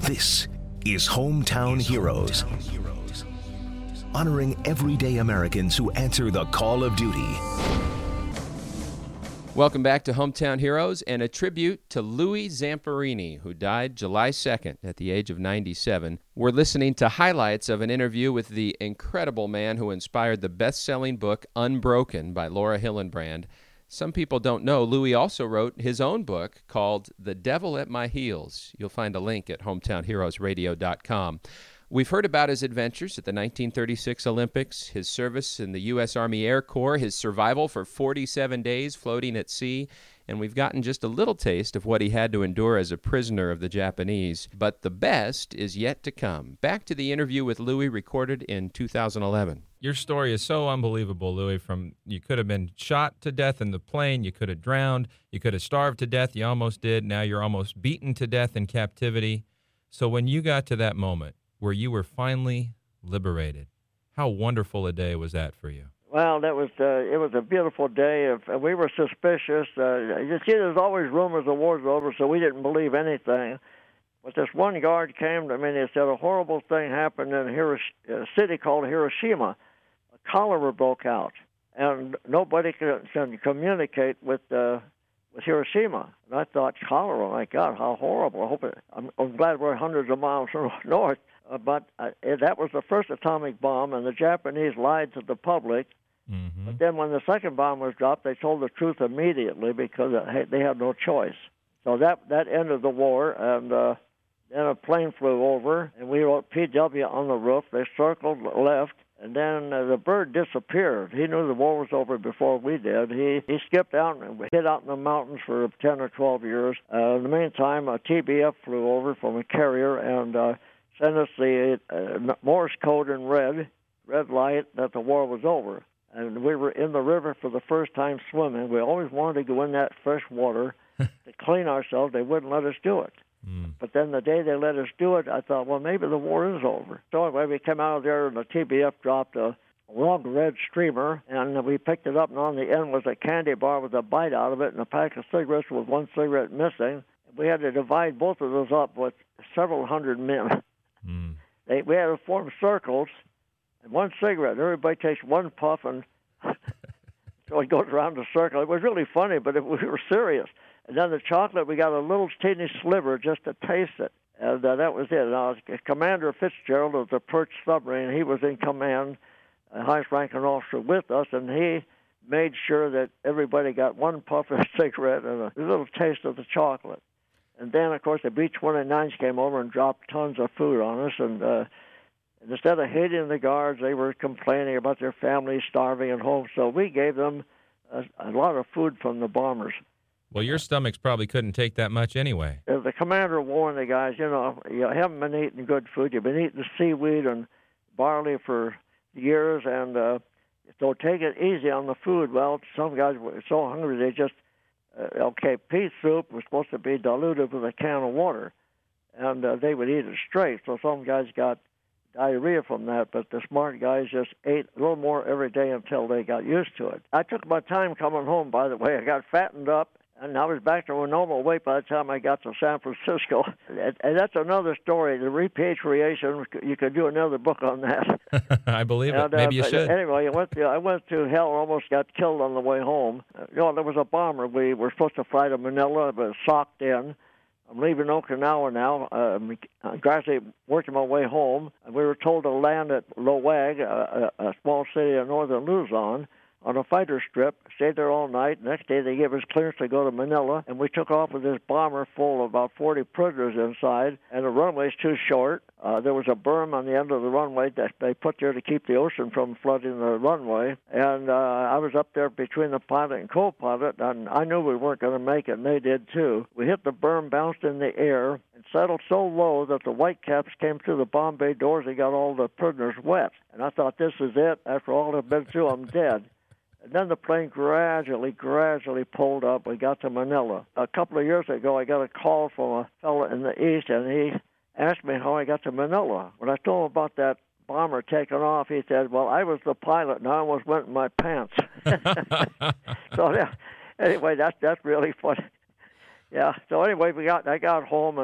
This is Hometown Heroes, honoring everyday Americans who answer the call of duty. Welcome back to Hometown Heroes and a tribute to Louis Zamperini, who died July 2nd at the age of 97. We're listening to highlights of an interview with the incredible man who inspired the best-selling book Unbroken by Laura Hillenbrand. Some people don't know Louis also wrote his own book called The Devil at My Heels. You'll find a link at hometownheroesradio.com. We've heard about his adventures at the 1936 Olympics, his service in the U.S. Army Air Corps, his survival for 47 days floating at sea, and we've gotten just a little taste of what he had to endure as a prisoner of the Japanese. But the best is yet to come. Back to the interview with Louis recorded in 2011. Your story is so unbelievable, Louis. From you could have been shot to death in the plane, you could have drowned, you could have starved to death, you almost did. Now you're almost beaten to death in captivity. So when you got to that moment where you were finally liberated, how wonderful a day was that for you? Well, it was a beautiful day. We were suspicious. You see, there's always rumors the war's over, so we didn't believe anything. But this one guard came to me and he said a horrible thing happened in a city called Hiroshima. A cholera broke out, and nobody can communicate with Hiroshima. And I thought, cholera, my God, how horrible. I'm glad we're hundreds of miles north. But that was the first atomic bomb, and the Japanese lied to the public. Mm-hmm. But then when the second bomb was dropped, they told the truth immediately because they had no choice. So that ended the war, and then a plane flew over, and we wrote PW on the roof. They circled left, and then the bird disappeared. He knew the war was over before we did. He skipped out and hid out in the mountains for 10 or 12 years. In the meantime, a TBF flew over from a carrier and sent us the Morse code in red light that the war was over. And we were in the river for the first time swimming. We always wanted to go in that fresh water to clean ourselves. They wouldn't let us do it. But then the day they let us do it, I thought, well, maybe the war is over. So anyway, we came out of there, and the TBF dropped a long red streamer, and we picked it up, and on the end was a candy bar with a bite out of it and a pack of cigarettes with one cigarette missing. We had to divide both of those up with several hundred men. We had to form circles, and one cigarette. Everybody takes one puff, and so it goes around the circle. It was really funny, but we were serious. And then the chocolate, we got a little teeny sliver just to taste it. And that was it. Now, Commander Fitzgerald of the Perch submarine, he was in command, highest-ranking officer with us, and he made sure that everybody got one puff of cigarette and a little taste of the chocolate. And then, of course, the B-29s came over and dropped tons of food on us. And instead of hating the guards, they were complaining about their families starving at home. So we gave them a lot of food from the bombers. Well, your stomachs probably couldn't take that much anyway. The commander warned the guys, you haven't been eating good food. You've been eating seaweed and barley for years, and so take it easy on the food. Well, some guys were so hungry they just, pea soup was supposed to be diluted with a can of water, and they would eat it straight. So some guys got diarrhea from that, but the smart guys just ate a little more every day until they got used to it. I took my time coming home, by the way. I got fattened up, and I was back to a normal weight by the time I got to San Francisco. And that's another story. The repatriation, you could do another book on that. I believe it. Maybe you should. Anyway, I went to hell and almost got killed on the way home. There was a bomber. We were supposed to fly to Manila, but socked in. I'm leaving Okinawa now. I'm gradually working my way home. And we were told to land at Loag, a small city in northern Luzon, on a fighter strip, stayed there all night. Next day they gave us clearance to go to Manila, and we took off with this bomber full of about 40 prisoners inside, and the runway's too short. There was a berm on the end of the runway that they put there to keep the ocean from flooding the runway, and I was up there between the pilot and co-pilot, and I knew we weren't going to make it, and they did too. We hit the berm, bounced in the air, and settled so low that the Whitecaps came through the bomb bay doors and got all the prisoners wet. And I thought, this is it. After all I've been through, I'm dead. And then the plane gradually pulled up. We got to Manila. A couple of years ago, I got a call from a fellow in the East, and he asked me how I got to Manila. When I told him about that bomber taking off, he said, well, I was the pilot, and I almost went in my pants. So, anyway, that's really funny. Yeah, so anyway, I got home, and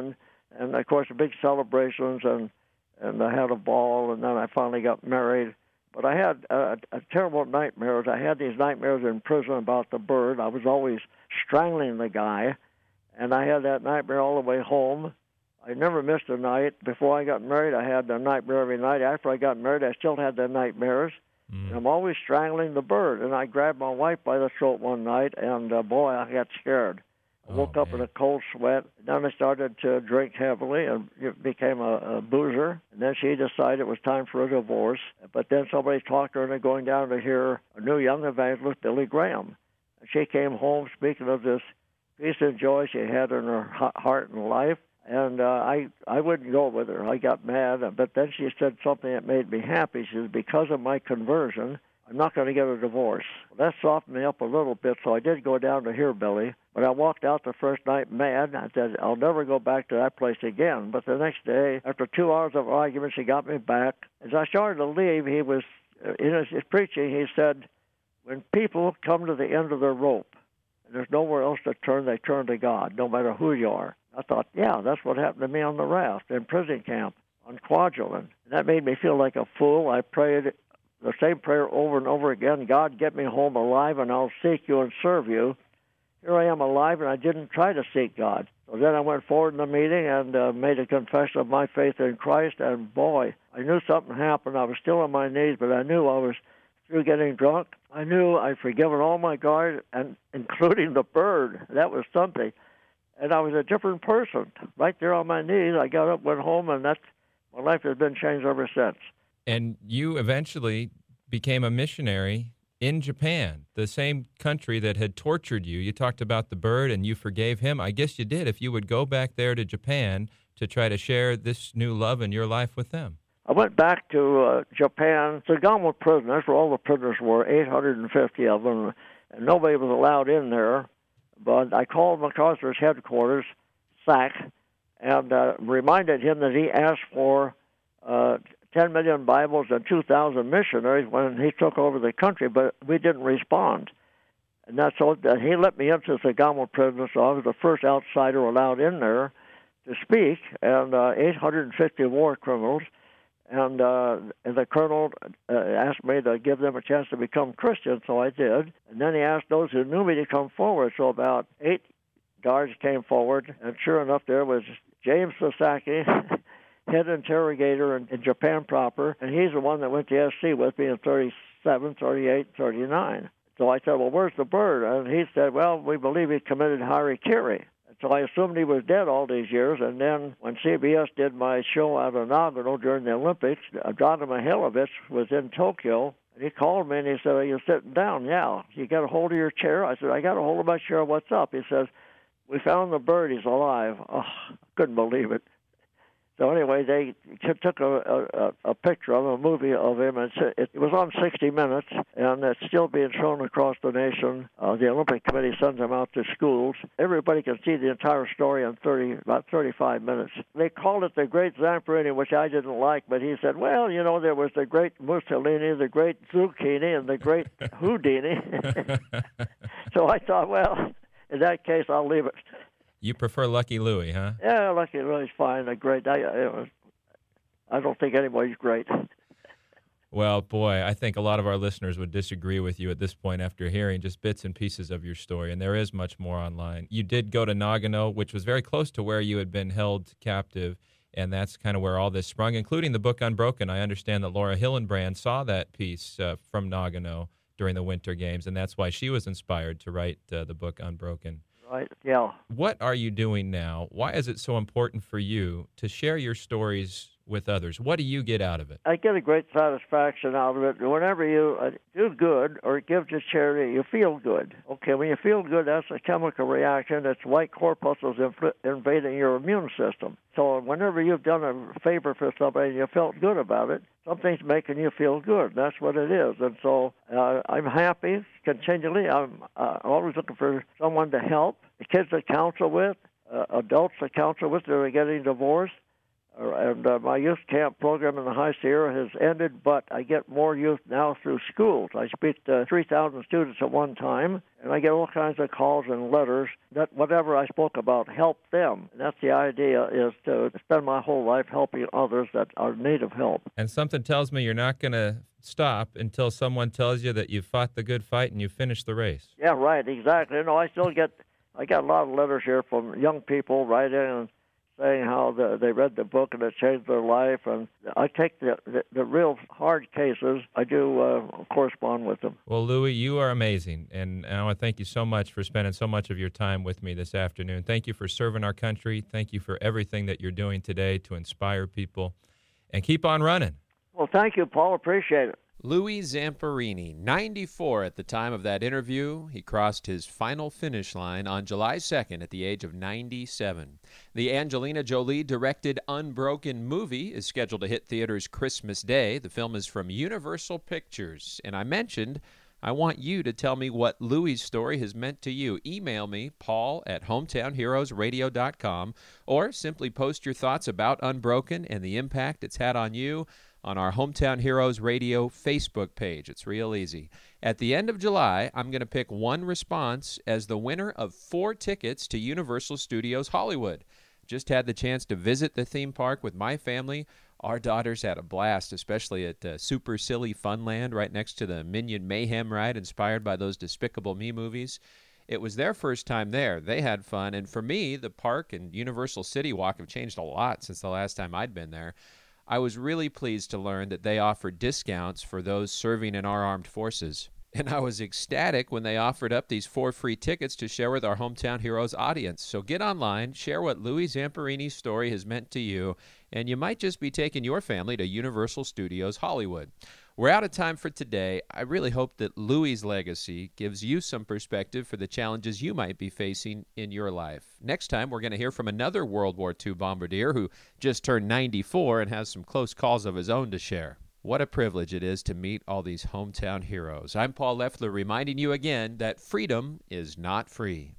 and of course, big celebrations, and I had a ball, and then I finally got married. But I had a terrible nightmares. I had these nightmares in prison about the bird. I was always strangling the guy, and I had that nightmare all the way home. I never missed a night. Before I got married, I had the nightmare every night. After I got married, I still had the nightmares. And I'm always strangling the bird. And I grabbed my wife by the throat one night, and boy, I got scared. I woke up in a cold sweat. Then I started to drink heavily and became a boozer. And then she decided it was time for a divorce. But then somebody talked her into going down to hear a new young evangelist, Billy Graham. And she came home speaking of this peace and joy she had in her heart and life. And I wouldn't go with her. I got mad. But then she said something that made me happy. She said, because of my conversion, I'm not going to get a divorce. Well, that softened me up a little bit, so I did go down to hear Billy. But I walked out the first night mad. I said, I'll never go back to that place again. But the next day, after 2 hours of argument, she got me back. As I started to leave, he was, in his preaching, he said, when people come to the end of their rope, and there's nowhere else to turn, they turn to God, no matter who you are. I thought, yeah, that's what happened to me on the raft in prison camp on Kwajalein. And that made me feel like a fool. I prayed the same prayer over and over again. God, get me home alive, and I'll seek you and serve you. Here I am alive, and I didn't try to seek God. So then I went forward in the meeting and made a confession of my faith in Christ, and boy, I knew something happened. I was still on my knees, but I knew I was through getting drunk. I knew I'd forgiven all my guard, and including the bird. That was something. And I was a different person. Right there on my knees, I got up, went home, and my life has been changed ever since. And you eventually became a missionary in Japan, the same country that had tortured you. You talked about the bird, and you forgave him. I guess you did, if you would go back there to Japan to try to share this new love in your life with them. I went back to Japan, Sagamo prison. That's where all the prisoners were, 850 of them, and nobody was allowed in there. But I called MacArthur's headquarters, SAC, and reminded him that he asked for 10 million Bibles and 2,000 missionaries when he took over the country, but we didn't respond. And that's so that he let me into the Sagamo prison, so I was the first outsider allowed in there to speak, and 850 war criminals. And the colonel asked me to give them a chance to become Christians, so I did. And then he asked those who knew me to come forward. So about 8 guards came forward, and sure enough, there was James Sasaki, head interrogator in Japan proper, and he's the one that went to SC with me in 37, 38, 39. So I said, well, where's the bird? And he said, well, we believe he committed harikiri. So I assumed he was dead all these years, and then when CBS did my show out of Nagano during the Olympics, Dragan Mihailovich was in Tokyo, and he called me and he said, are you sitting down? Yeah. You got a hold of your chair? I said, I got a hold of my chair. What's up? He says, we found the bird. He's alive. Oh, I couldn't believe it. So anyway, they took a picture of him, a movie of him, and it was on 60 Minutes, and it's still being shown across the nation. The Olympic Committee sends them out to schools. Everybody can see the entire story in about 35 minutes. They called it the Great Zamperini, which I didn't like, but he said, well, you know, there was the great Mussolini, the great Zucchini, and the great Houdini. So I thought, well, in that case, I'll leave it. You prefer Lucky Louie, huh? Yeah, Lucky Louie's fine. A great. I don't think anybody's great. Well, boy, I think a lot of our listeners would disagree with you at this point after hearing just bits and pieces of your story, and there is much more online. You did go to Nagano, which was very close to where you had been held captive, and that's kind of where all this sprung, including the book Unbroken. I understand that Laura Hillenbrand saw that piece from Nagano during the Winter Games, and that's why she was inspired to write the book Unbroken. Right, yeah. What are you doing now? Why is it so important for you to share your stories with others? What do you get out of it? I get a great satisfaction out of it. Whenever you do good or give to charity, you feel good. Okay, when you feel good, that's a chemical reaction. It's white corpuscles invading your immune system. So whenever you've done a favor for somebody and you felt good about it, something's making you feel good. That's what it is. And so I'm happy continually. I'm always looking for someone to help. The kids I counsel with, adults I counsel with that are getting divorced. My youth camp program in the High Sierra has ended, but I get more youth now through schools. I speak to 3,000 students at one time, and I get all kinds of calls and letters that whatever I spoke about helped them. And that's the idea, is to spend my whole life helping others that are in need of help. And something tells me you're not going to stop until someone tells you that you fought the good fight and you finished the race. Yeah, right, exactly. I got a lot of letters here from young people writing and saying how they read the book and it changed their life. And I take the real hard cases. I do correspond with them. Well, Louis, you are amazing, and I want to thank you so much for spending so much of your time with me this afternoon. Thank you for serving our country. Thank you for everything that you're doing today to inspire people. And keep on running. Well, thank you, Paul. Appreciate it. Louis Zamperini, 94 at the time of that interview. He crossed his final finish line on July 2nd at the age of 97. The Angelina Jolie-directed Unbroken movie is scheduled to hit theaters Christmas Day. The film is from Universal Pictures. And I mentioned I want you to tell me what Louis' story has meant to you. Email me, paul@hometownheroesradio.com, or simply post your thoughts about Unbroken and the impact it's had on you on our Hometown Heroes Radio Facebook page. It's real easy. At the end of July, I'm going to pick one response as the winner of 4 tickets to Universal Studios Hollywood. Just had the chance to visit the theme park with my family. Our daughters had a blast, especially at Super Silly Funland right next to the Minion Mayhem ride inspired by those Despicable Me movies. It was their first time there. They had fun. And for me, the park and Universal City Walk have changed a lot since the last time I'd been there. I was really pleased to learn that they offered discounts for those serving in our armed forces. And I was ecstatic when they offered up these 4 free tickets to share with our Hometown Heroes audience. So get online, share what Louis Zamperini's story has meant to you, and you might just be taking your family to Universal Studios Hollywood. We're out of time for today. I really hope that Louis' legacy gives you some perspective for the challenges you might be facing in your life. Next time, we're going to hear from another World War II bombardier who just turned 94 and has some close calls of his own to share. What a privilege it is to meet all these hometown heroes. I'm Paul Leffler, reminding you again that freedom is not free.